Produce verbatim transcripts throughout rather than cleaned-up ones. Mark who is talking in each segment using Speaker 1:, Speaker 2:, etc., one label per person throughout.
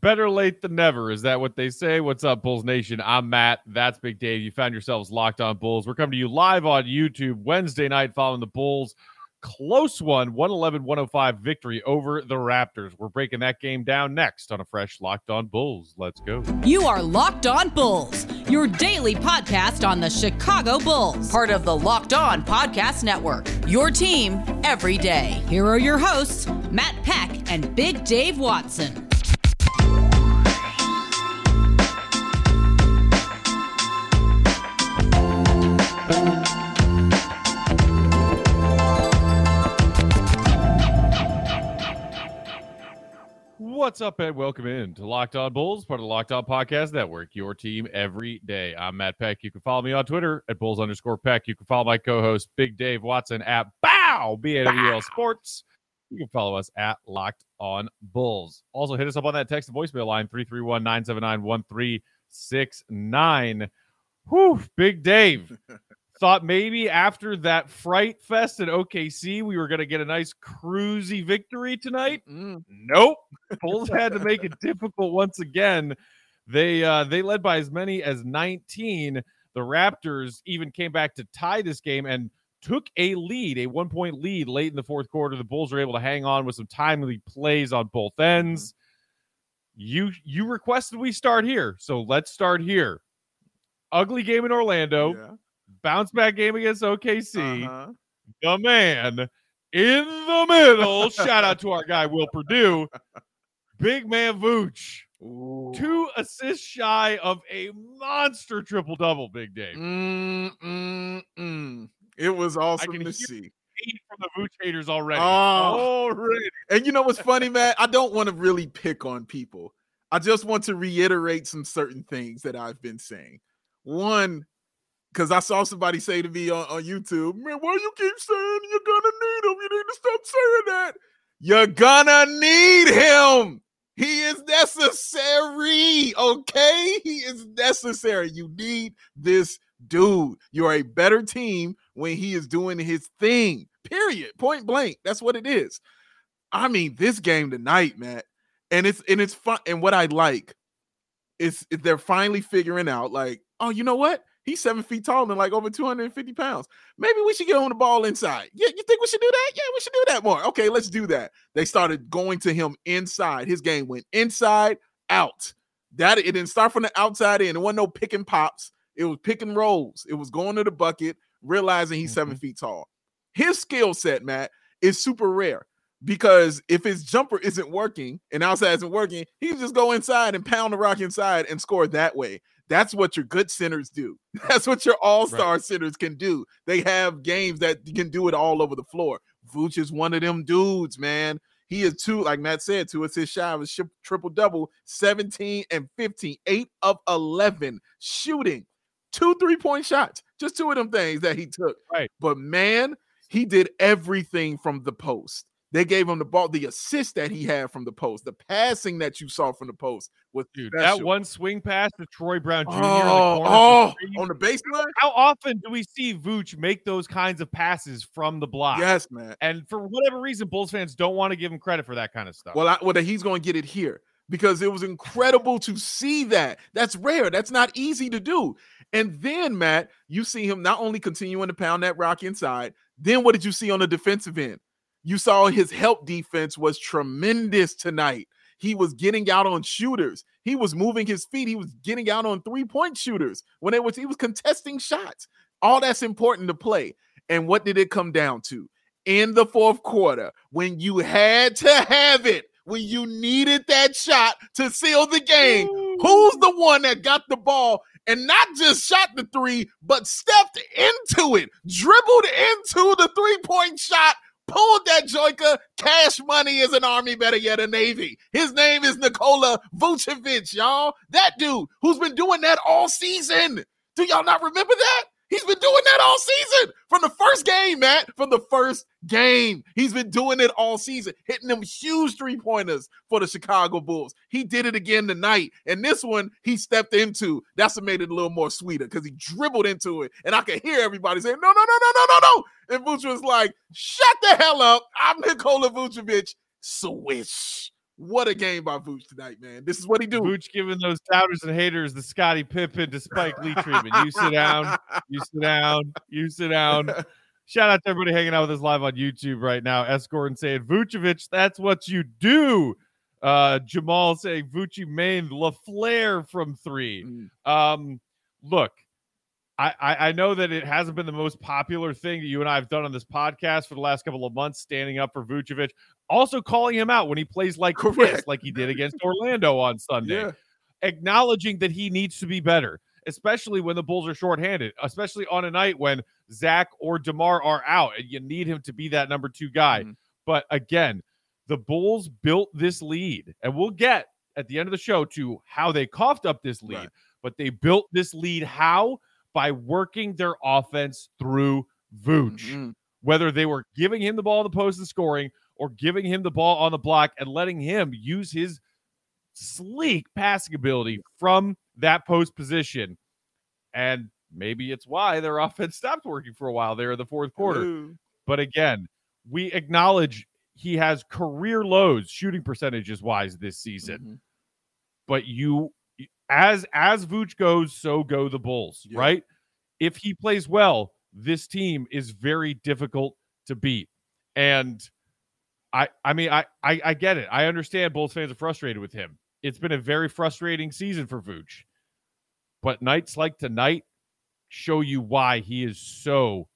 Speaker 1: better late than never. Is that what they say? What's up, Bulls Nation? I'm Matt. That's Big Dave. You found yourselves Locked On Bulls. We're coming to you live on YouTube Wednesday night following the Bulls' close one, one eleven one oh five victory over the Raptors. We're breaking that game down next on a fresh Locked On Bulls. Let's go.
Speaker 2: You are Locked On Bulls, your daily podcast on the Chicago Bulls. Part of the Locked On Podcast Network, your team every day. Here are your hosts, Matt Peck and Big Dave Watson.
Speaker 1: What's up, and welcome in to Locked On Bulls, part of the Locked On Podcast Network, your team every day. I'm Matt Peck. You can follow me on Twitter at Bulls underscore Peck. You can follow my co-host, Big Dave Watson, at BOW, B A W L Sports. You can follow us at Locked On Bulls. Also, hit us up on that text and voicemail line, three three one, nine seven nine, one three six nine. Whew, Big Dave. Thought maybe after that fright fest at O K C, we were going to get a nice cruisy victory tonight. Mm-hmm. Nope. Bulls had to make it difficult once again. They uh, they led by as many as nineteen. The Raptors even came back to tie this game and took a lead, a one-point lead late in the fourth quarter. The Bulls were able to hang on with some timely plays on both ends. You you requested we start here, so let's start here. Ugly game in Orlando. Yeah. Bounce back game against O K C. Uh-huh. The man in the middle. Shout out to our guy, Will Perdue. Big man Vooch. Ooh. Two assists shy of a monster triple-double, Big Dave.
Speaker 3: Mm, mm, mm. It was awesome to see.
Speaker 1: From the Vooch haters already.
Speaker 3: Oh.
Speaker 1: Already.
Speaker 3: And you know what's funny, Matt? I don't want to really pick on people. I just want to reiterate some certain things that I've been saying. One, because I saw somebody say to me on, on YouTube, man, why you keep saying you're going to need him? You need to stop saying that. You're going to need him. He is necessary, okay? He is necessary. You need this dude. You're a better team when he is doing his thing, period, point blank. That's what it is. I mean, this game tonight, man, and it's and it's fun. And what I like is they're finally figuring out, like, oh, you know what? He's seven feet tall and like over two hundred fifty pounds. Maybe we should get on the ball inside. Yeah, you think we should do that? Yeah, we should do that more. Okay, let's do that. They started going to him inside. His game went inside, out. That it didn't start from the outside in. It wasn't no pick and pops. It was pick and rolls. It was going to the bucket, realizing he's mm-hmm. seven feet tall. His skill set, Matt, is super rare because if his jumper isn't working and outside isn't working, he can just go inside and pound the rock inside and score that way. That's what your good centers do. That's what your all-star right. centers can do. They have games that can do it all over the floor. Vooch is one of them dudes, man. He is two, like Matt said, two assists shy of a triple-double, seventeen and fifteen, eight of eleven shooting, two three-point shots, just two of them things that he took.
Speaker 1: Right.
Speaker 3: But, man, he did everything from the post. They gave him the ball, the assist that he had from the post, the passing that you saw from the post was
Speaker 1: Dude,
Speaker 3: special.
Speaker 1: That one swing pass to Troy Brown Junior
Speaker 3: Oh,
Speaker 1: in the
Speaker 3: oh on the baseline.
Speaker 1: How often do we see Vooch make those kinds of passes from the block?
Speaker 3: Yes, man.
Speaker 1: And for whatever reason, Bulls fans don't want to give him credit for that kind of stuff.
Speaker 3: Well, I, well, he's going to get it here because it was incredible to see that. That's rare. That's not easy to do. And then, Matt, you see him not only continuing to pound that rock inside, then what did you see on the defensive end? You saw his help defense was tremendous tonight. He was getting out on shooters. He was moving his feet. He was getting out on three-point shooters when it was he was contesting shots. All that's important to play. And what did it come down to? In the fourth quarter, when you had to have it, when you needed that shot to seal the game, Ooh. Who's the one that got the ball and not just shot the three, but stepped into it, dribbled into the three-point shot, pulled that joker? Cash money is an Army, better yet a Navy. His name is Nikola Vucevic, y'all. That dude who's been doing that all season. Do y'all not remember that? He's been doing that all season. From the first game, Matt. From the first game. He's been doing it all season. Hitting them huge three-pointers for the Chicago Bulls. He did it again tonight. And this one, he stepped into. That's what made it a little more sweeter because he dribbled into it. And I could hear everybody saying, no, no, no, no, no, no, no. And Vucevic was like, shut the hell up. I'm Nikola Vucevic. Swish. What a game by Vooch tonight, man. This is what he do.
Speaker 1: Vooch giving those doubters and haters the Scottie Pippen to Spike Lee treatment. You sit down, you sit down, you sit down. Shout out to everybody hanging out with us live on YouTube right now. S. Gordon saying, Vucevic, that's what you do. Uh, Jamal saying, Vucci main LaFleur from three. Mm. Um, look, I, I, I know that it hasn't been the most popular thing that you and I have done on this podcast for the last couple of months, standing up for Vucevic, also calling him out when he plays like this, like he did against Orlando on Sunday, yeah. acknowledging that he needs to be better, especially when the Bulls are shorthanded, especially on a night when Zach or DeMar are out and you need him to be that number two guy. Mm-hmm. But again, the Bulls built this lead, and we'll get at the end of the show to how they coughed up this lead, right. but they built this lead how? By working their offense through Vooch, mm-hmm. whether they were giving him the ball in the post and scoring or giving him the ball on the block and letting him use his sleek passing ability from that post position. And maybe it's why their offense stopped working for a while there in the fourth quarter. Ooh. But again, we acknowledge he has career lows shooting percentages wise this season. Mm-hmm. But you, as as Vooch goes, so go the Bulls, yeah. right? If he plays well, this team is very difficult to beat. And I I mean, I, I, I get it. I understand Bulls fans are frustrated with him. It's been a very frustrating season for Vooch. But nights like tonight show you why he is so,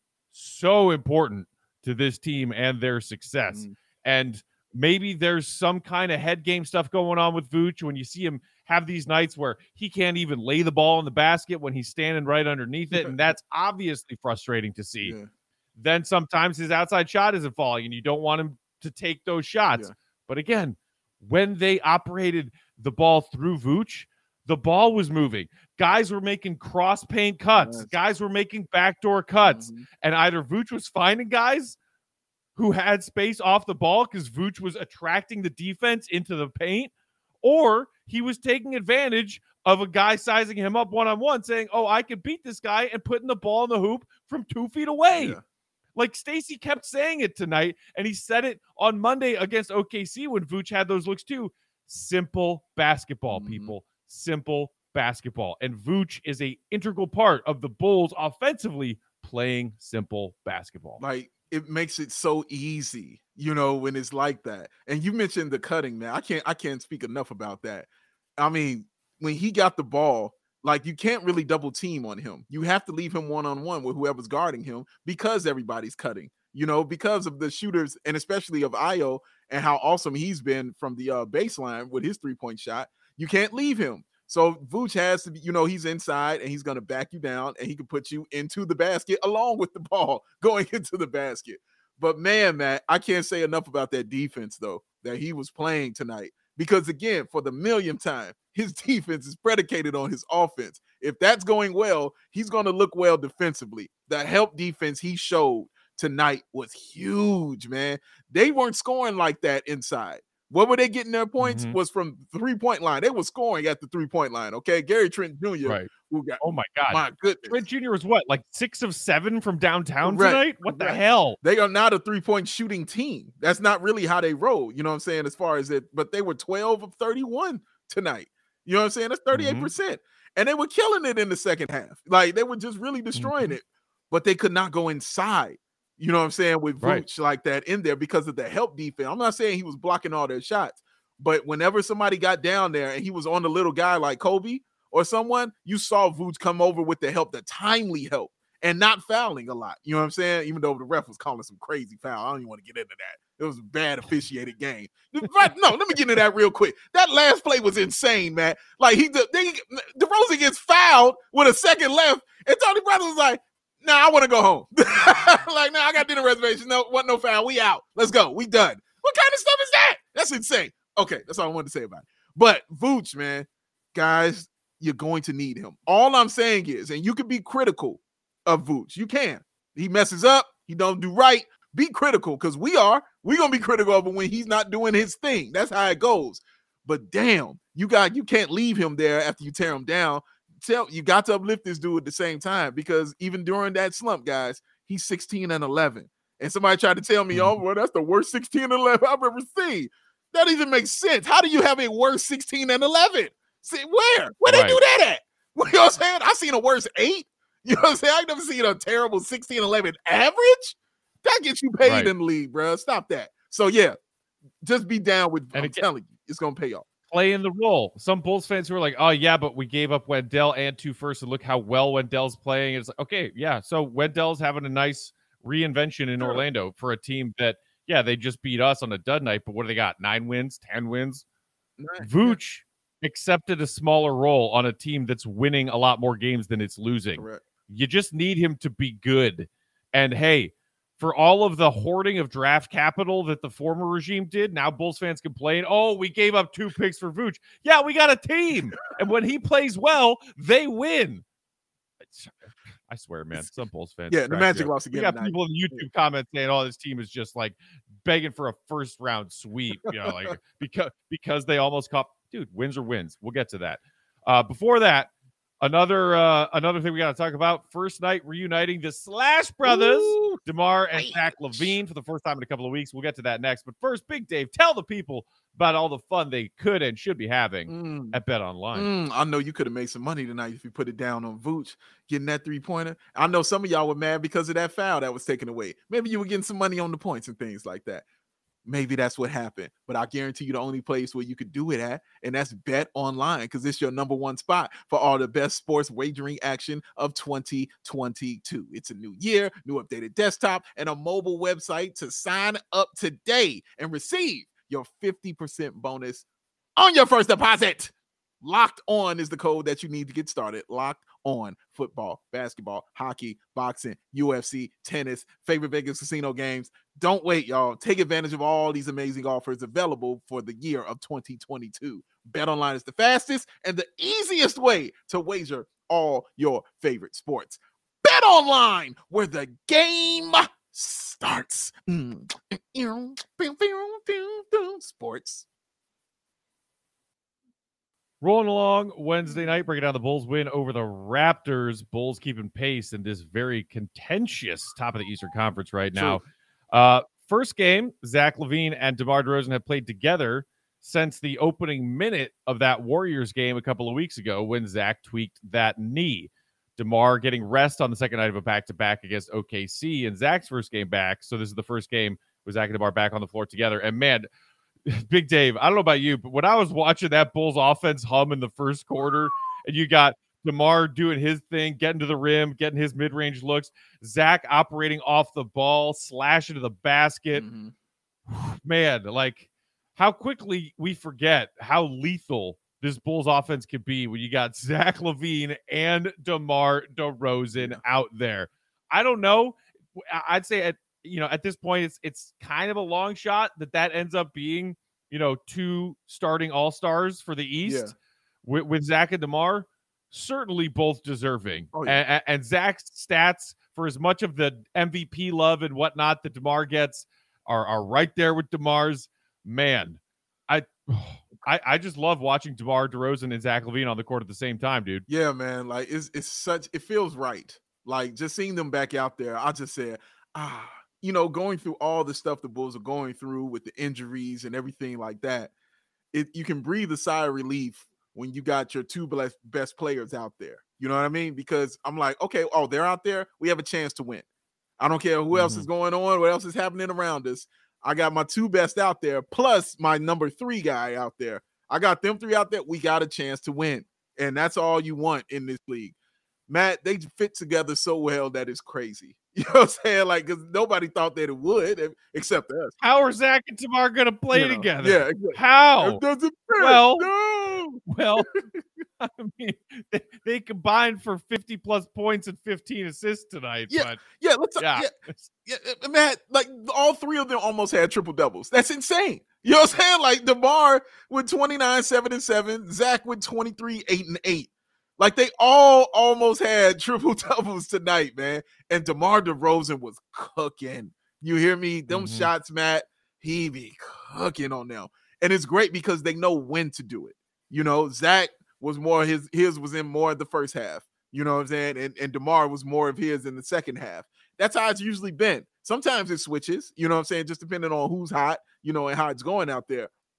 Speaker 1: so important to this team and their success. Mm. And maybe there's some kind of head game stuff going on with Vooch when you see him have these nights where he can't even lay the ball in the basket when he's standing right underneath it. And that's obviously frustrating to see. Yeah. Then sometimes his outside shot isn't falling and you don't want him to take those shots. Yeah. But again, when they operated the ball through Vooch, the ball was moving. Guys were making cross paint cuts. Yes. Guys were making backdoor cuts. Mm-hmm. And either Vooch was finding guys who had space off the ball because Vooch was attracting the defense into the paint, or he was taking advantage of a guy sizing him up one-on-one saying, oh, I can beat this guy, and putting the ball in the hoop from two feet away. Yeah. Like Stacey kept saying it tonight, and he said it on Monday against O K C when Vooch had those looks too. Simple basketball, mm-hmm. people. Simple basketball. And Vooch is a integral part of the Bulls offensively playing simple basketball.
Speaker 3: Like, it makes it so easy, you know, when it's like that. And you mentioned the cutting, man. I can't I can't speak enough about that. I mean, when he got the ball, like, you can't really double team on him. You have to leave him one-on-one with whoever's guarding him because everybody's cutting, you know, because of the shooters and especially of Ayo and how awesome he's been from the uh, baseline with his three-point shot. You can't leave him. So Vooch has to be, you know, he's inside and he's going to back you down and he can put you into the basket along with the ball going into the basket. But man, man, I can't say enough about that defense, though, that he was playing tonight. Because again, for the millionth time, his defense is predicated on his offense. If that's going well, he's going to look well defensively. The help defense he showed tonight was huge, man. They weren't scoring like that inside. What were they getting their points? Mm-hmm. Was from three-point line. They were scoring at the three-point line, okay? Gary Trent Junior
Speaker 1: Right.
Speaker 3: Who got,
Speaker 1: oh, my God.
Speaker 3: My goodness.
Speaker 1: Trent Junior was what, like six of seven from downtown right. tonight? What right. the hell?
Speaker 3: They are not a three-point shooting team. That's not really how they roll, you know what I'm saying, as far as it. But they were twelve of thirty-one tonight. You know what I'm saying? That's thirty-eight percent. Mm-hmm. And they were killing it in the second half. Like, they were just really destroying mm-hmm. it. But they could not go inside. You know what I'm saying? With Vooch right. like that in there because of the help defense. I'm not saying he was blocking all their shots. But whenever somebody got down there and he was on the little guy like Kobe or someone, you saw Vooch come over with the help, the timely help, and not fouling a lot. You know what I'm saying? Even though the ref was calling some crazy foul. I don't even want to get into that. It was a bad officiated game. Right, no, let me get into that real quick. That last play was insane, man. Like, he, they, DeRozan gets fouled with a second left, and Tony Brothers was like, nah, I want to go home. Like, nah, I got dinner reservations. No, wasn't no foul. We out. Let's go. We done. What kind of stuff is that? That's insane. Okay, that's all I wanted to say about it. But Vooch, man, guys, you're going to need him. All I'm saying is, and you can be critical of Vooch. You can. He messes up. He don't do right. Be critical, because we are. We're going to be critical of him when he's not doing his thing. That's how it goes. But damn, you got you can't leave him there after you tear him down. Tell you got to uplift this dude at the same time, because even during that slump, guys, he's sixteen and eleven. And somebody tried to tell me, oh, well, that's the worst sixteen and eleven I've ever seen. That even makes sense. How do you have a worse sixteen and eleven? See, where? Where they
Speaker 1: Right.
Speaker 3: do that at? You know what I'm saying? I've seen a worse eight. You know what I'm saying? I've never seen a terrible sixteen eleven average. That gets you paid
Speaker 1: Right.
Speaker 3: in the league, bro. Stop that. So, yeah, just be down with,
Speaker 1: And
Speaker 3: I'm
Speaker 1: again-
Speaker 3: telling you, it's going to pay off.
Speaker 1: Playing the role. Some Bulls fans who are like, oh, yeah, but we gave up Wendell and two firsts, and look how well Wendell's playing. It's like, okay, yeah, so Wendell's having a nice reinvention in
Speaker 3: Sure.
Speaker 1: Orlando for a team that, yeah, they just beat us on a dud night, but what do they got? Nine wins, ten wins?
Speaker 3: Right.
Speaker 1: Vooch accepted a smaller role on a team that's winning a lot more games than it's losing.
Speaker 3: Correct.
Speaker 1: You just need him to be good. And hey, for all of the hoarding of draft capital that the former regime did, now Bulls fans complain, oh, we gave up two picks for Vooch. Yeah, we got a team. And when he plays well, they win. It's- I swear, man, some Bulls fans.
Speaker 3: Yeah, the
Speaker 1: crack
Speaker 3: Magic
Speaker 1: me up.
Speaker 3: lost
Speaker 1: We
Speaker 3: again
Speaker 1: got
Speaker 3: tonight.
Speaker 1: people in the YouTube comments saying, oh, this team is just like begging for a first round sweep, you know, like because because they almost caught. Dude, wins are wins. We'll get to that. Uh, before that, another uh, another thing we got to talk about. First night reuniting the Slash Brothers,
Speaker 3: Ooh,
Speaker 1: DeMar and
Speaker 3: nice.
Speaker 1: Zach LaVine for the first time in a couple of weeks. We'll get to that next. But first, Big Dave, tell the people about all the fun they could and should be having
Speaker 3: mm.
Speaker 1: at Bet Online.
Speaker 3: Mm, I know you could have made some money tonight if you put it down on Vooch getting that three pointer. I know some of y'all were mad because of that foul that was taken away. Maybe you were getting some money on the points and things like that. Maybe that's what happened. But I guarantee you the only place where you could do it at, and that's Bet Online, because it's your number one spot for all the best sports wagering action of twenty twenty-two. It's a new year, new updated desktop, and a mobile website to sign up today and receive your fifty percent bonus on your first deposit. Locked On is the code that you need to get started. Locked On. Football, basketball, hockey, boxing, U F C, tennis, favorite Vegas casino games. Don't wait, y'all. Take advantage of all these amazing offers available for the year of twenty twenty-two. BetOnline is the fastest and the easiest way to wager all your favorite sports. BetOnline, where the game starts. Mm. Sports.
Speaker 1: Rolling along Wednesday night, breaking down the Bulls win over the Raptors. Bulls keeping pace in this very contentious top of the Eastern Conference right now. Uh, first game, Zach LaVine and DeMar DeRozan have played together since the opening minute of that Warriors game a couple of weeks ago when Zach tweaked that knee. DeMar getting rest on the second night of a back-to-back against O K C in Zach's first game back. So this is the first game with Zach and DeMar back on the floor together. And man, Big Dave, I don't know about you, but when I was watching that Bulls offense hum in the first quarter, and you got DeMar doing his thing, getting to the rim, getting his mid-range looks, Zach operating off the ball, slashing to the basket,
Speaker 3: Mm-hmm.
Speaker 1: man, like how quickly we forget how lethal this Bulls offense could be when you got Zach LaVine and DeMar DeRozan
Speaker 3: Yeah.
Speaker 1: out there. I don't know. I- I'd say at you know, at this point, it's it's kind of a long shot that that ends up being, you know, two starting all-stars for the East
Speaker 3: Yeah.
Speaker 1: with, with Zach and DeMar. Certainly both deserving.
Speaker 3: Oh, yeah.
Speaker 1: and, and, and Zach's stats, for as much of the M V P love and whatnot that DeMar gets, are, are right there with DeMar's. Man, I, I I just love watching DeMar DeRozan and Zach LaVine on the court at the same time, dude.
Speaker 3: Yeah, man. Like it's it's such it feels right. Like just seeing them back out there, I just said, ah, you know, going through all the stuff the Bulls are going through with the injuries and everything like that, it you can breathe a sigh of relief when you got your two best best players out there. You know what I mean? Because I'm like, okay, oh, they're out there. We have a chance to win. I don't care who else
Speaker 1: Mhm.
Speaker 3: is going on, what else is happening around us. I got my two best out there, plus my number three guy out there. I got them three out there. We got a chance to win. And that's all you want in this league. Matt, they fit together so well that it's crazy. You know what I'm saying? Like, because nobody thought that it would, except us.
Speaker 1: How are Zach and DeMar going to play
Speaker 3: You know,
Speaker 1: together?
Speaker 3: Yeah. Exactly.
Speaker 1: How?
Speaker 3: It doesn't fit.
Speaker 1: Well,
Speaker 3: no.
Speaker 1: Well, I mean, they, they combined for fifty plus points and fifteen assists tonight.
Speaker 3: Yeah,
Speaker 1: but
Speaker 3: Yeah, let's
Speaker 1: yeah,
Speaker 3: yeah. Yeah, uh, Matt, like all three of them almost had triple doubles. That's insane. You know what I'm saying? Like DeMar with twenty-nine, seven, and seven, Zach with twenty-three, eight, and eight. Like they all almost had triple doubles tonight, man. And DeMar DeRozan was cooking. You hear me? Them
Speaker 1: Mhm.
Speaker 3: shots, Matt, he be cooking on them. And it's great because they know when to do it. You know, Zach was more his his was in more of the first half. You know what I'm saying? And, and DeMar was more of his in the second half. That's how it's usually been. Sometimes it switches, you know what I'm saying, just depending on who's hot, you know, and how it's going out there.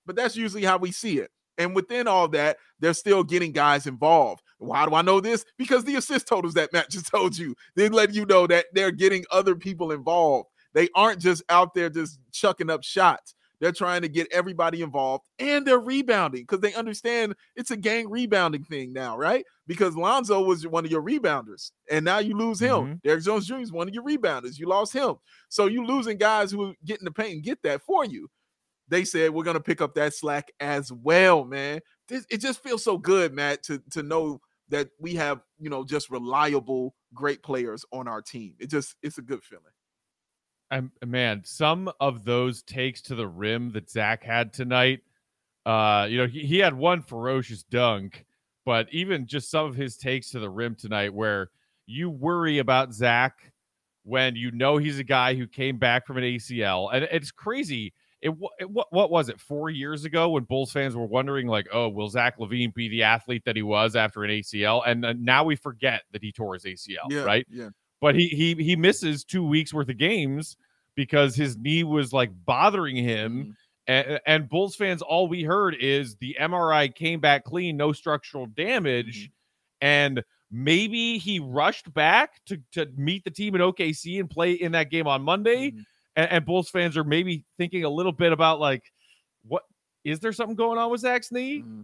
Speaker 3: but that's usually how we see it. And within all that, they're still getting guys involved. Why do I know this? Because the assist totals that Matt just told you, they let you know that they're getting other people involved. They aren't just out there just chucking up shots. They're trying to get everybody involved, and they're rebounding because they understand it's a gang rebounding thing now, right? Because Lonzo was one of your rebounders, and now you lose him. Mm-hmm. Derrick Jones Junior is one of your rebounders. You lost him. So you're losing guys who get in the paint and get that for you. They said, we're going to pick up that slack as well, man. This, it just feels so good, Matt, to, to know that we have, you know, just reliable, great players on our team. It just, it's a good feeling.
Speaker 1: And man, some of those takes to the rim that Zach had tonight, uh, you know, he, he had one ferocious dunk, but even just some of his takes to the rim tonight where you worry about Zach when you know he's a guy who came back from an A C L. And it's crazy. It, it what, what was it, four years ago when Bulls fans were wondering, like, oh, will Zach LaVine be the athlete that he was after an A C L? And uh, now we forget that he tore his A C L,
Speaker 3: yeah,
Speaker 1: right?
Speaker 3: Yeah.
Speaker 1: But he he he misses two weeks worth of games because his knee was like bothering him. Mm-hmm. And, and Bulls fans, all we heard is the M R I came back clean, no structural damage. Mm-hmm. And maybe he rushed back to, to meet the team in O K C and play in that game on Monday. Mm-hmm. And, and Bulls fans are maybe thinking a little bit about, like, what is there something going on with Zach's knee? Mm-hmm.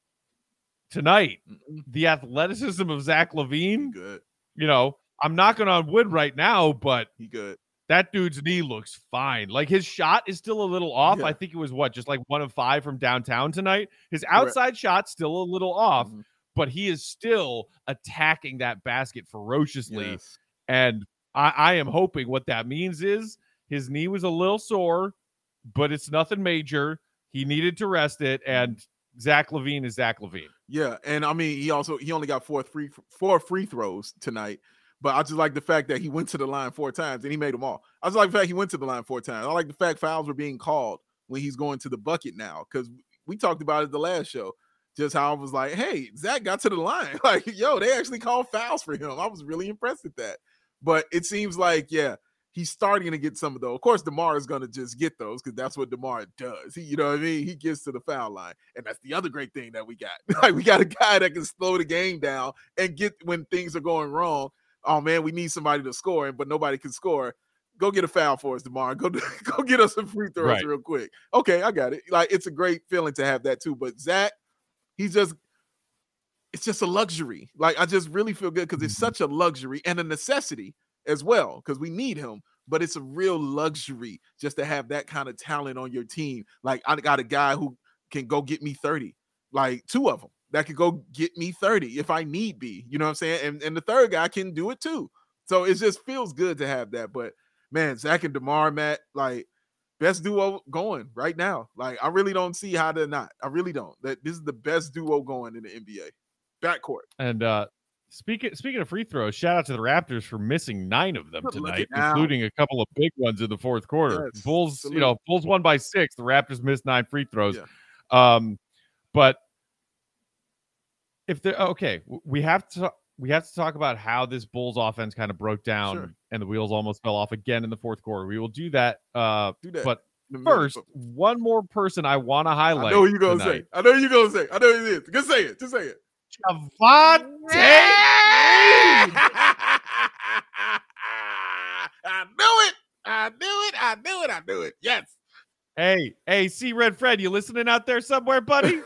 Speaker 1: Tonight, mm-hmm. the athleticism of Zach LaVine,
Speaker 3: good.
Speaker 1: You know, I'm knocking on wood right now, but
Speaker 3: he good.
Speaker 1: That dude's knee looks fine. Like, his shot is still a little off.
Speaker 3: Yeah.
Speaker 1: I think it was what, just like one of five from downtown tonight. His outside right. shot's still a little off, mm-hmm. but he is still attacking that basket ferociously.
Speaker 3: Yes.
Speaker 1: And I, I am hoping what that means is his knee was a little sore, but it's nothing major. He needed to rest it, and Zach LaVine is Zach LaVine.
Speaker 3: Yeah, and I mean, he also he only got four free four free throws tonight. But I just like the fact that he went to the line four times and he made them all. I just like the fact he went to the line four times. I like the fact fouls were being called when he's going to the bucket now, because we talked about it the last show, just how I was like, hey, Zach got to the line. Like, yo, they actually called fouls for him. I was really impressed at that. But it seems like, yeah, he's starting to get some of those. Of course, DeMar is going to just get those because that's what DeMar does. He, you know what I mean? He gets to the foul line. And that's the other great thing that we got. Like, we got a guy that can slow the game down and get when things are going wrong. Oh man, we need somebody to score, but nobody can score. Go get a foul for us tomorrow. Go go get us some free throws right. real quick. Okay, I got it. Like, it's a great feeling to have that too. But Zach, he's just, it's just a luxury. Like, I just really feel good because it's mm-hmm. such a luxury and a necessity as well, because we need him. But it's a real luxury just to have that kind of talent on your team. Like, I got a guy who can go get me thirty, like two of them. That could go get me thirty if I need be, you know what I'm saying? And, and the third guy can do it too. So it just feels good to have that. But man, Zach and DeMar, Matt, like, best duo going right now. Like, I really don't see how they're not. I really don't. That this is the best duo going in the N B A. Backcourt.
Speaker 1: And uh speaking speaking of free throws, shout out to the Raptors for missing nine of them tonight, including a couple of big ones in the fourth quarter. Yes, Bulls, absolutely. you know, Bulls won by six. The Raptors missed nine free throws. Yeah. Um, but If they're okay, we have to we have to talk about how this Bulls offense kind of broke down sure. and the wheels almost fell off again in the fourth quarter. We will do that. Uh, do that. But first, one more person I want to highlight.
Speaker 3: I know who you're gonna say. I know you're gonna say. I know who it is. Just say it. Just say it.
Speaker 1: Javonte.
Speaker 3: I knew it. I knew it. I knew it. I knew it. Yes.
Speaker 1: Hey, hey, see Red Fred, you listening out there somewhere, buddy?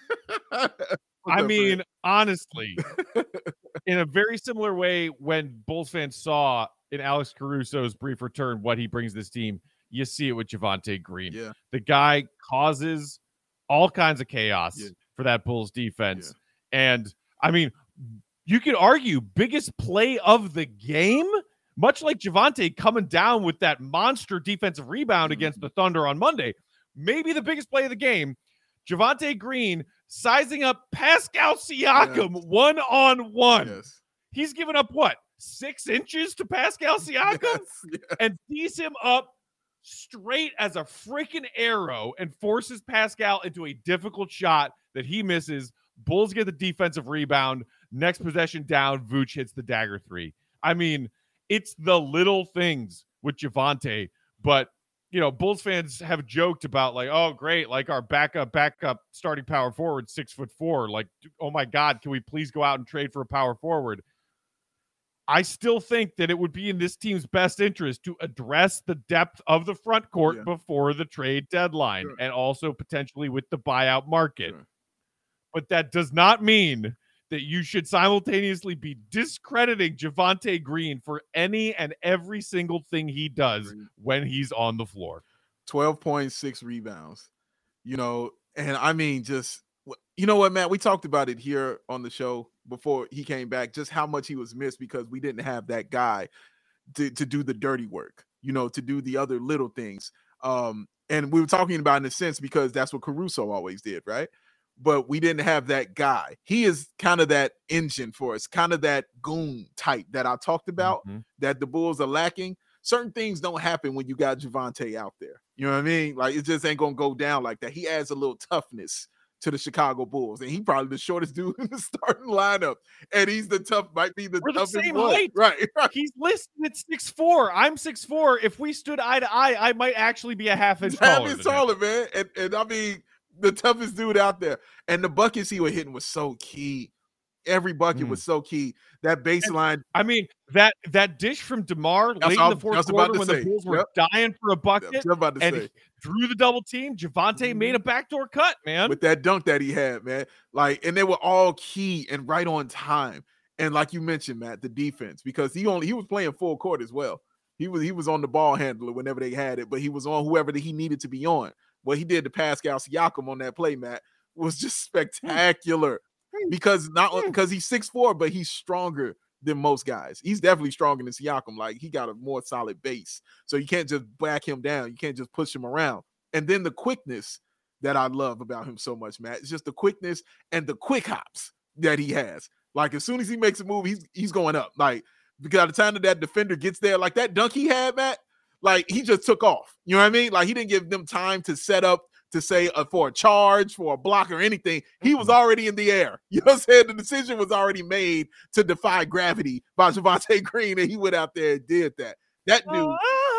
Speaker 1: I mean, friend? honestly, in a very similar way, when Bulls fans saw in Alex Caruso's brief return what he brings this team, you see it with Javonte Green.
Speaker 3: Yeah.
Speaker 1: The guy causes all kinds of chaos yeah. for that Bulls defense. Yeah. And, I mean, you could argue biggest play of the game, much like Javonte coming down with that monster defensive rebound mm-hmm. against the Thunder on Monday. Maybe the biggest play of the game, Javonte Green sizing up Pascal Siakam yes. one-on-one.
Speaker 3: Yes.
Speaker 1: He's given up, what, six inches to Pascal Siakam? Yes, yes. And tees him up straight as a freaking arrow and forces Pascal into a difficult shot that he misses. Bulls get the defensive rebound. Next possession down, Vooch hits the dagger three. I mean, it's the little things with Javonte, but you know, Bulls fans have joked about like, oh, great, like our backup, backup starting power forward, six foot four. Like, oh my God, can we please go out and trade for a power forward? I still think that it would be in this team's best interest to address the depth of the front court
Speaker 3: Yeah.
Speaker 1: before the trade deadline
Speaker 3: Sure.
Speaker 1: and also potentially with the buyout market.
Speaker 3: Sure.
Speaker 1: But that does not mean that you should simultaneously be discrediting Javonte Green for any and every single thing he does
Speaker 3: Agreed.
Speaker 1: when he's on the floor.
Speaker 3: twelve point six rebounds, you know, and I mean, just, you know what, Matt, we talked about it here on the show before he came back, just how much he was missed because we didn't have that guy to, to do the dirty work, you know, to do the other little things. Um, and we were talking about in a sense because that's what Caruso always did, right? But we didn't have that guy. He is kind of that engine for us, kind of that goon type that I talked about
Speaker 1: Mm-hmm.
Speaker 3: that the Bulls are lacking. Certain things don't happen when you got Javonte out there. You know what I mean? Like, it just ain't going to go down like that. He adds a little toughness to the Chicago Bulls, and he probably the shortest dude in the starting lineup. And he's the tough, might be the
Speaker 1: We're the
Speaker 3: toughest
Speaker 1: same
Speaker 3: one.
Speaker 1: height.
Speaker 3: Right, right.
Speaker 1: He's listed at six foot four. I'm six foot four. If we stood eye to eye, I might actually be a half inch
Speaker 3: Half
Speaker 1: taller.
Speaker 3: inch
Speaker 1: than him.
Speaker 3: taller, man. And, and I mean, the toughest dude out there. And the buckets he was hitting was so key. Every bucket
Speaker 1: Mm.
Speaker 3: was so key. That baseline.
Speaker 1: I mean, that that dish from DeMar
Speaker 3: That's
Speaker 1: late
Speaker 3: all-
Speaker 1: in the fourth
Speaker 3: that's about
Speaker 1: quarter
Speaker 3: to
Speaker 1: when
Speaker 3: say.
Speaker 1: the Bulls were
Speaker 3: Yep.
Speaker 1: dying for a bucket
Speaker 3: I'm about to
Speaker 1: and
Speaker 3: say.
Speaker 1: he drew the double team, Javonte
Speaker 3: Mhm.
Speaker 1: made a backdoor cut, man.
Speaker 3: With that dunk that he had, man. Like, and they were all key and right on time. And like you mentioned, Matt, the defense, because he only he was playing full court as well. He was he was on the ball handler whenever they had it, but he was on whoever that he needed to be on. What he did to Pascal Siakam on that play, Matt, was just spectacular. Because not only because he's six foot four, but he's stronger than most guys. He's definitely stronger than Siakam. Like, he got a more solid base. So you can't just back him down. You can't just push him around. And then the quickness that I love about him so much, Matt. It's just the quickness and the quick hops that he has. Like, as soon as he makes a move, he's he's going up. Like, because by the time that, that defender gets there, like that dunk he had, Matt, like, he just took off. You know what I mean? Like, he didn't give them time to set up to say uh, for a charge, for a block or anything. He was already in the air. You know what I'm saying? The decision was already made to defy gravity by Javonte Green, and he went out there and did that. That dude.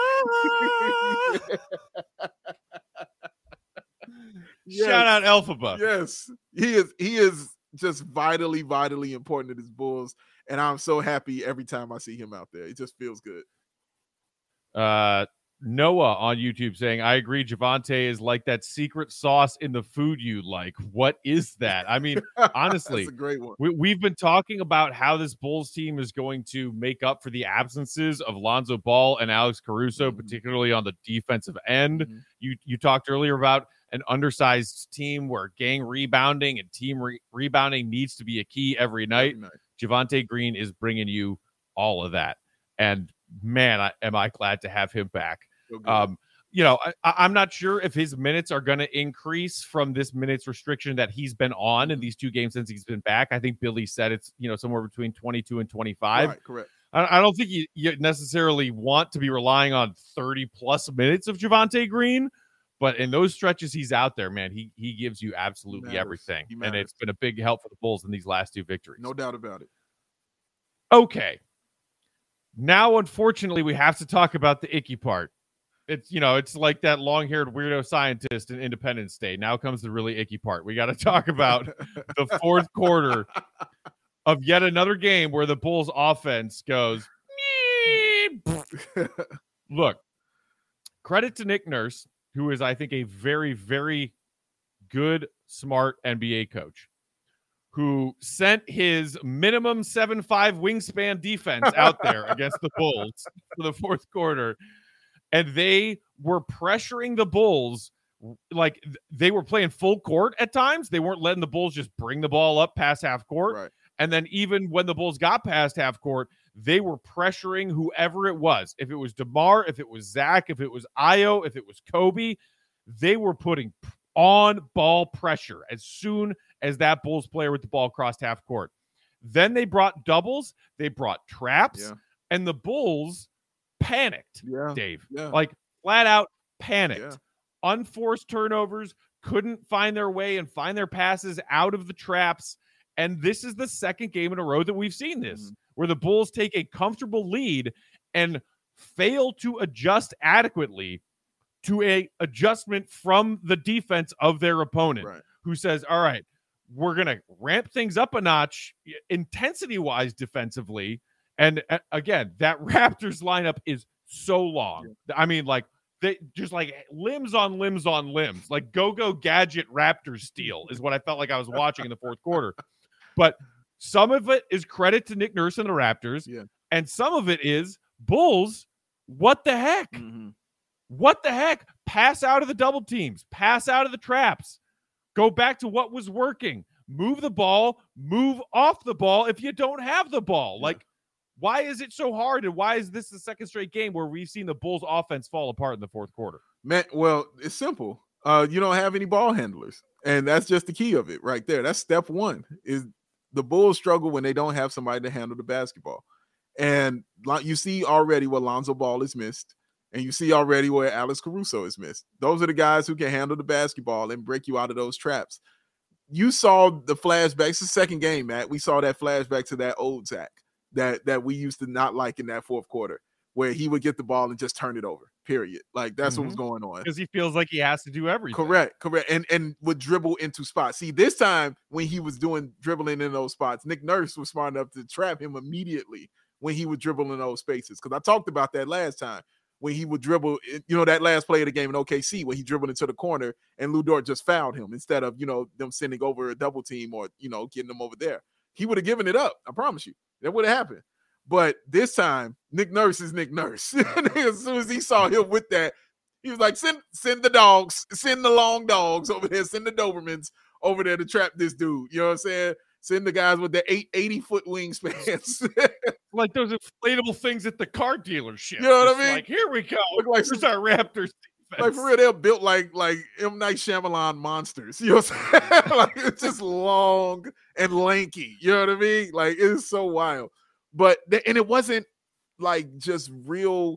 Speaker 3: Yes.
Speaker 1: Shout out Elphaba.
Speaker 3: Yes, he is. He is just vitally, vitally important to this Bulls, and I'm so happy every time I see him out there. It just feels good.
Speaker 1: Uh, Noah on YouTube saying, I agree, Javonte is like that secret sauce in the food you like. What is that? I mean, honestly,
Speaker 3: That's a great one.
Speaker 1: we, we've been talking about how this Bulls team is going to make up for the absences of Lonzo Ball and Alex Caruso,
Speaker 3: Mhm.
Speaker 1: particularly on the defensive end.
Speaker 3: Mhm.
Speaker 1: You you talked earlier about an undersized team where gang rebounding and team re- rebounding needs to be a key every night.
Speaker 3: Every night.
Speaker 1: Javonte Green is bringing you all of that. And man, I, am I glad to have him back.
Speaker 3: So good.
Speaker 1: Um, you know, I, I'm not sure if his minutes are going to increase from this minutes restriction that he's been on in these two games since he's been back. I think Billy said it's, you know, somewhere between twenty-two and twenty-five.
Speaker 3: Right, correct.
Speaker 1: I, I don't think you, you necessarily want to be relying on thirty plus minutes of Javonte Green, but in those stretches he's out there, man, he he gives you absolutely
Speaker 3: matters.
Speaker 1: everything.
Speaker 3: He
Speaker 1: And
Speaker 3: matters.
Speaker 1: it's been a big help for the Bulls in these last two victories.
Speaker 3: No doubt about it.
Speaker 1: Okay. Now, unfortunately, we have to talk about the icky part. It's, you know, it's like that long-haired weirdo scientist in Independence Day. Now comes the really icky part. We got to talk about the fourth quarter of yet another game where the Bulls offense goes, look, credit to Nick Nurse, who is, I think, a very, very good, smart N B A coach, who sent his minimum seven five wingspan defense out there against the Bulls for the fourth quarter. And they were pressuring the Bulls like they were playing full court at times. They weren't letting the Bulls just bring the ball up past half court.
Speaker 3: Right.
Speaker 1: And then even when the Bulls got past half court, they were pressuring whoever it was. If it was DeMar, if it was Zach, if it was Ayo, if it was Kobe, they were putting on ball pressure as soon as that Bulls player with the ball crossed half court. Then they brought doubles, they brought traps,
Speaker 3: Yeah.
Speaker 1: and the Bulls panicked,
Speaker 3: Yeah.
Speaker 1: Dave.
Speaker 3: Yeah.
Speaker 1: Like flat out panicked.
Speaker 3: Yeah.
Speaker 1: Unforced turnovers, couldn't find their way and find their passes out of the traps. And this is the second game in a row that we've seen this,
Speaker 3: Mhm.
Speaker 1: where the Bulls take a comfortable lead and fail to adjust adequately to a adjustment from the defense of their opponent,
Speaker 3: Right.
Speaker 1: who says, all right, we're going to ramp things up a notch intensity-wise defensively. And uh, again, that Raptors lineup is so long. Yeah. I mean, like, they just like limbs on limbs on limbs, like go-go gadget Raptors steel is what I felt like I was watching in the fourth quarter. But some of it is credit to Nick Nurse and the Raptors,
Speaker 3: yeah.
Speaker 1: and some of it is Bulls. What the heck?
Speaker 3: Mm-hmm.
Speaker 1: What the heck? Pass out of the double teams. Pass out of the traps. Go back to what was working. Move the ball. Move off the ball if you don't have the ball.
Speaker 3: Yeah.
Speaker 1: Like, why is it so hard? And why is this the second straight game where we've seen the Bulls offense fall apart in the fourth quarter?
Speaker 3: Man, well, it's simple. Uh, you don't have any ball handlers. And that's just the key of it right there. That's step one. Is the Bulls struggle when they don't have somebody to handle the basketball. And you see already where Lonzo Ball is missed. And you see already where Alex Caruso is missed. Those are the guys who can handle the basketball and break you out of those traps. You saw the flashbacks. The second game, Matt. We saw that flashback to that old Zach that, that we used to not like in that fourth quarter, where he would get the ball and just turn it over, period. Like, that's mm-hmm. what was going on.
Speaker 1: Because he feels like he has to do everything.
Speaker 3: Correct, correct. And and would dribble into spots. See, this time when he was doing dribbling in those spots, Nick Nurse was smart enough to trap him immediately when he would dribble in those spaces. Because I talked about that last time when he would dribble, you know, that last play of the game in O K C where he dribbled into the corner and Lu Dort just fouled him instead of, you know, them sending over a double team or, you know, getting them over there. He would have given it up. I promise you. That would have happened. But this time, Nick Nurse is Nick Nurse. As soon as he saw him with that, he was like, send send the dogs, send the long dogs over there, send the Dobermans over there to trap this dude. You know what I'm saying? Send the guys with the eight, eighty-foot wingspans.
Speaker 1: Like those inflatable things at the car dealership.
Speaker 3: You know what
Speaker 1: Just
Speaker 3: I mean?
Speaker 1: Like, here we go.
Speaker 3: Look like
Speaker 1: Here's our Raptors defense.
Speaker 3: Like, for real, they're built like like M. Night Shyamalan monsters. You know what I'm saying? Like, it's just long and lanky. You know what I mean? Like, it's so wild. But, and it wasn't like just real,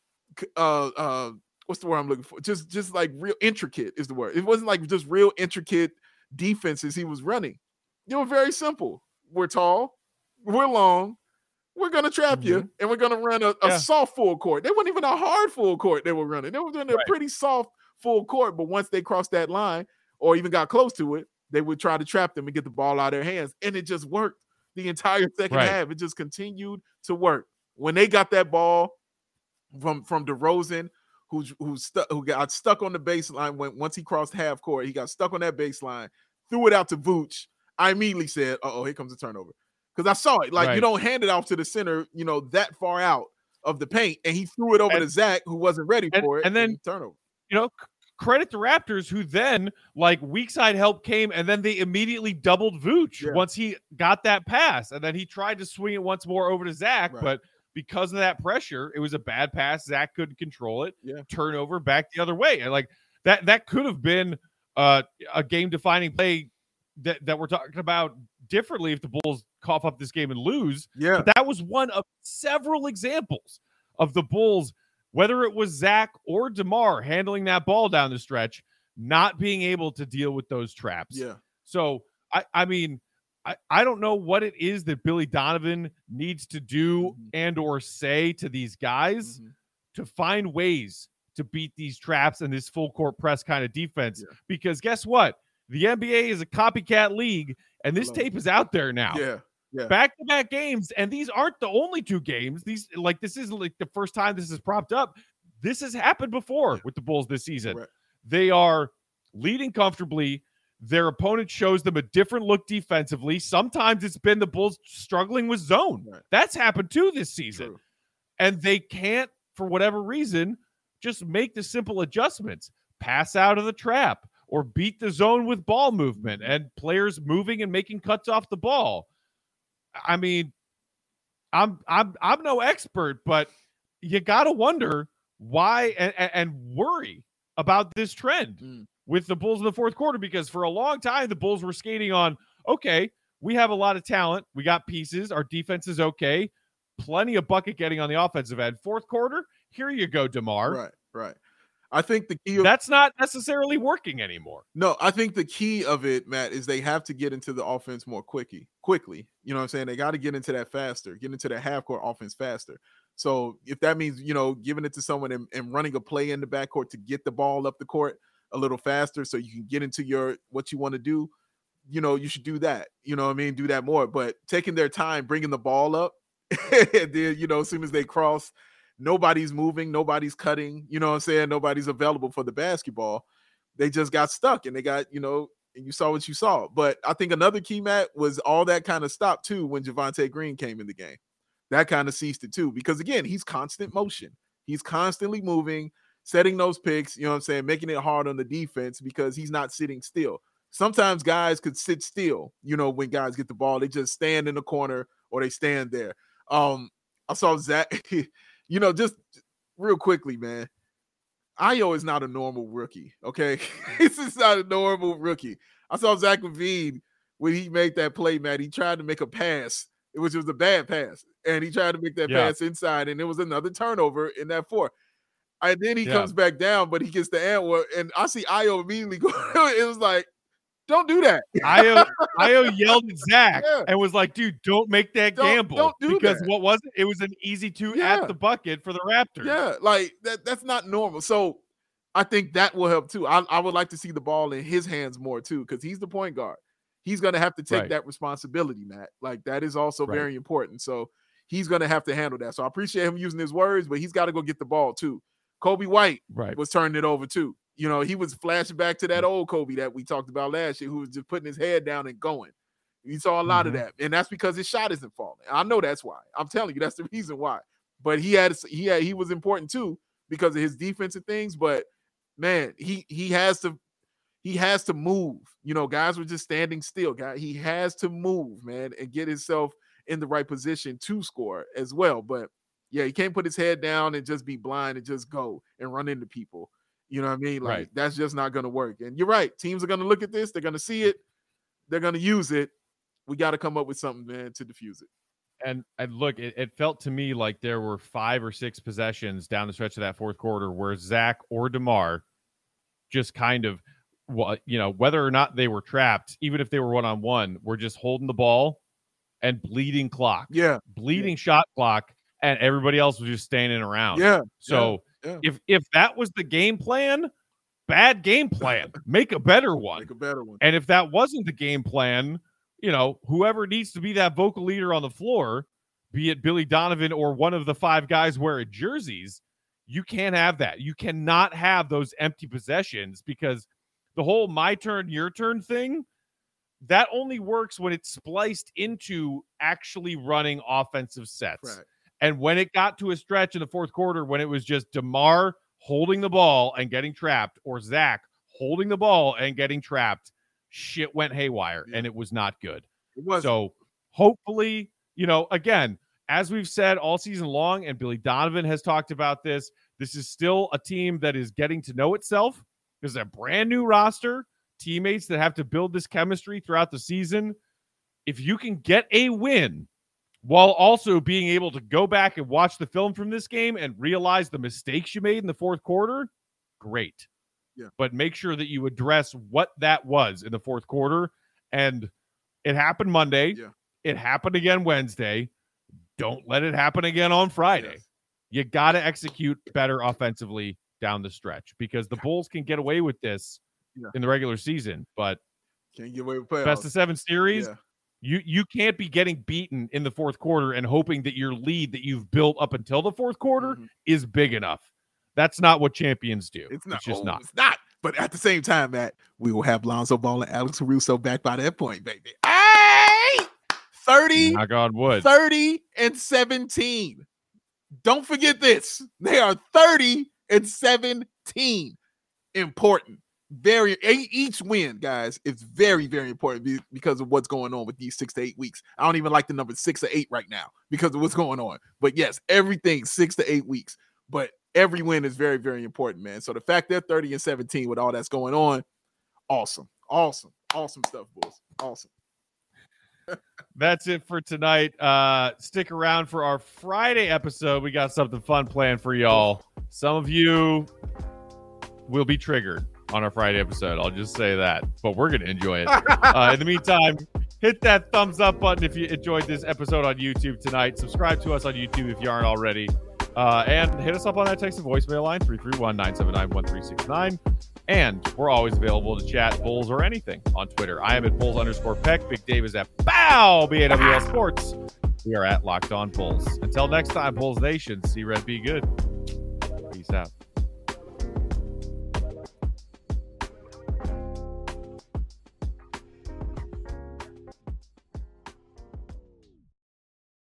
Speaker 3: uh, uh, what's the word I'm looking for? Just, just like real intricate is the word. It wasn't like just real intricate defenses he was running. They were very simple. We're tall, we're long, we're going to trap mm-hmm. you, and we're going to run a, a yeah. soft full court. They weren't even a hard full court they were running. They were running right. a pretty soft full court, but once they crossed that line or even got close to it, they would try to trap them and get the ball out of their hands, and it just worked. The entire second right. half, it just continued to work. When they got that ball from from DeRozan, who who stuck who got stuck on the baseline when once he crossed half court, he got stuck on that baseline, threw it out to Vooch. I immediately said, "Uh oh, here comes a turnover," because I saw it. Like right. you don't hand it off to the center, you know, that far out of the paint, and he threw it over and, to Zach, who wasn't ready
Speaker 1: and,
Speaker 3: for it,
Speaker 1: and then
Speaker 3: and turnover.
Speaker 1: You know. Credit the Raptors, who then, like, weak side help came, and then they immediately doubled Vooch yeah. once he got that pass. And then he tried to swing it once more over to Zach, right. but because of that pressure, it was a bad pass. Zach couldn't control it.
Speaker 3: Yeah.
Speaker 1: Turnover back the other way. And, like, that that could have been uh, a game-defining play that, that we're talking about differently if the Bulls cough up this game and lose.
Speaker 3: Yeah.
Speaker 1: But that was one of several examples of the Bulls, whether it was Zach or DeMar handling that ball down the stretch, not being able to deal with those traps.
Speaker 3: Yeah.
Speaker 1: So, I, I mean, I, I don't know what it is that Billy Donovan needs to do mm-hmm. and or say to these guys mm-hmm. to find ways to beat these traps and this full court press kind of defense. Yeah. Because guess what? The N B A is a copycat league, and this tape it. is out there now.
Speaker 3: Yeah. Yeah.
Speaker 1: Back-to-back games, and these aren't the only two games. These like this isn't like the first time this is propped up. This has happened before yeah. with the Bulls this season.
Speaker 3: Correct.
Speaker 1: They are leading comfortably. Their opponent shows them a different look defensively. Sometimes it's been the Bulls struggling with zone.
Speaker 3: Right.
Speaker 1: That's happened too this season.
Speaker 3: True.
Speaker 1: And they can't, for whatever reason, just make the simple adjustments. Pass out of the trap or beat the zone with ball movement and players moving and making cuts off the ball. I mean, I'm I'm I'm no expert, but you gotta wonder why and, and worry about this trend mm. with the Bulls in the fourth quarter, because for a long time the Bulls were skating on, okay, we have a lot of talent, we got pieces, our defense is okay, plenty of bucket getting on the offensive end. Fourth quarter, here you go, DeMar.
Speaker 3: Right, right. I think the key of
Speaker 1: that's not necessarily working anymore.
Speaker 3: No, I think the key of it, Matt, is they have to get into the offense more quickly. Quickly, you know what I'm saying? They got to get into that faster, get into that half court offense faster. So if that means, you know, giving it to someone and, and running a play in the backcourt to get the ball up the court a little faster so you can get into your what you want to do, you know, you should do that. You know what I mean? Do that more. But taking their time, bringing the ball up, and then, you know, as soon as they cross, nobody's moving, nobody's cutting, you know what I'm saying? Nobody's available for the basketball. They just got stuck and they got, you know, and you saw what you saw. But I think another key, Matt, was all that kind of stopped too when Javonte Green came in the game. That kind of ceased it too, because again, he's constant motion. He's constantly moving, setting those picks, you know what I'm saying, making it hard on the defense because he's not sitting still. Sometimes guys could sit still, you know, when guys get the ball, they just stand in the corner or they stand there. Um, I saw Zach, you know, just real quickly, man. Ayo is not a normal rookie, okay? This is not a normal rookie. I saw Zach LaVine when he made that play, man. He tried to make a pass, which was a bad pass, and he tried to make that yeah. pass inside, and it was another turnover in that four. And then he yeah. comes back down, but he gets the antwer, and I see Ayo immediately go. It was like, don't do that.
Speaker 1: Ayo, Ayo yelled at Zach yeah. and was like, dude, don't make that
Speaker 3: don't,
Speaker 1: gamble.
Speaker 3: Don't do
Speaker 1: because
Speaker 3: that.
Speaker 1: What was it? It was an easy two
Speaker 3: yeah.
Speaker 1: at the bucket for the Raptors.
Speaker 3: Yeah, like that, that's not normal. So I think that will help too. I, I would like to see the ball in his hands more too, because he's the point guard. He's going to have to take
Speaker 1: right.
Speaker 3: that responsibility, Matt. Like that is also
Speaker 1: right.
Speaker 3: very important. So he's going to have to handle that. So I appreciate him using his words, but he's got to go get the ball too. Kobe White
Speaker 1: right.
Speaker 3: was turning it over too. You know, he was flashing back to that old Kobe that we talked about last year, who was just putting his head down and going. You saw a lot mm-hmm. of that, and that's because his shot isn't falling. I know that's why. I'm telling you, that's the reason why. But he had, he had, he was important too because of his defensive things. But man, he he has to, he has to move. You know, guys were just standing still. Guy, he has to move, man, and get himself in the right position to score as well. But yeah, he can't put his head down and just be blind and just go and run into people. You know what I mean? Like
Speaker 1: right.
Speaker 3: that's just not going to work. And you're right. Teams are going to look at this. They're going to see it. They're going to use it. We got to come up with something, man, to diffuse it.
Speaker 1: And and look, it, it felt to me like there were five or six possessions down the stretch of that fourth quarter where Zach or DeMar just kind of, well, you know, whether or not they were trapped, even if they were one-on-one, were just holding the ball and bleeding clock.
Speaker 3: Yeah.
Speaker 1: Bleeding
Speaker 3: yeah.
Speaker 1: shot clock, and everybody else was just standing around.
Speaker 3: Yeah.
Speaker 1: So
Speaker 3: yeah. Yeah.
Speaker 1: If if that was the game plan, bad game plan. Make a better one.
Speaker 3: Make a better one.
Speaker 1: And if that wasn't the game plan, you know, whoever needs to be that vocal leader on the floor, be it Billy Donovan or one of the five guys wearing jerseys, you can't have that. You cannot have those empty possessions because the whole my turn, your turn thing, that only works when it's spliced into actually running offensive sets.
Speaker 3: Right.
Speaker 1: And when it got to a stretch in the fourth quarter, when it was just DeMar holding the ball and getting trapped, or Zach holding the ball and getting trapped, shit went haywire, yeah. and it was not good.
Speaker 3: It was.
Speaker 1: So hopefully, you know, again, as we've said all season long, and Billy Donovan has talked about this, this is still a team that is getting to know itself. There's a brand new roster, teammates that have to build this chemistry throughout the season. If you can get a win while also being able to go back and watch the film from this game and realize the mistakes you made in the fourth quarter, great.
Speaker 3: Yeah.
Speaker 1: But make sure that you address what that was in the fourth quarter. And it happened Monday.
Speaker 3: Yeah.
Speaker 1: It happened again Wednesday. Don't let it happen again on Friday.
Speaker 3: Yes.
Speaker 1: You got to execute better offensively down the stretch because the Bulls can get away with this yeah. in the regular season, but
Speaker 3: can't get away with playoffs.
Speaker 1: Best of seven series.
Speaker 3: Yeah.
Speaker 1: You you can't be getting beaten in the fourth quarter and hoping that your lead that you've built up until the fourth quarter mm-hmm. is big enough. That's not what champions do.
Speaker 3: It's not.
Speaker 1: It's just
Speaker 3: oh,
Speaker 1: not.
Speaker 3: It's not. But at the same time, Matt, we will have Lonzo Ball and Alex Caruso back by that point, baby. Hey! thirty,
Speaker 1: Knock on wood.
Speaker 3: thirty and seventeen. Don't forget this. They are thirty and seventeen. Important. Very each win, guys, it's very, very important because of what's going on with these six to eight weeks. I don't even like the number six to eight right now because of what's going on. But yes, everything six to eight weeks. But every win is very, very important, man. So the fact they're thirty and seventeen with all that's going on, awesome, awesome, awesome stuff, Bulls. Awesome.
Speaker 1: That's it for tonight. Uh, stick around for our Friday episode. We got something fun planned for y'all. Some of you will be triggered on our Friday episode. I'll just say that, but we're going to enjoy it. Uh, in the meantime, hit that thumbs up button if you enjoyed this episode on YouTube tonight. Subscribe to us on YouTube if you aren't already. Uh, and hit us up on that text and voicemail line, three three one, nine seven nine, one three six nine. And we're always available to chat Bulls or anything on Twitter. I am at Bulls underscore Peck. Big Dave is at BOW, B A W L Sports. We are at Locked On Bulls. Until next time, Bulls Nation, see red, be good. Peace out.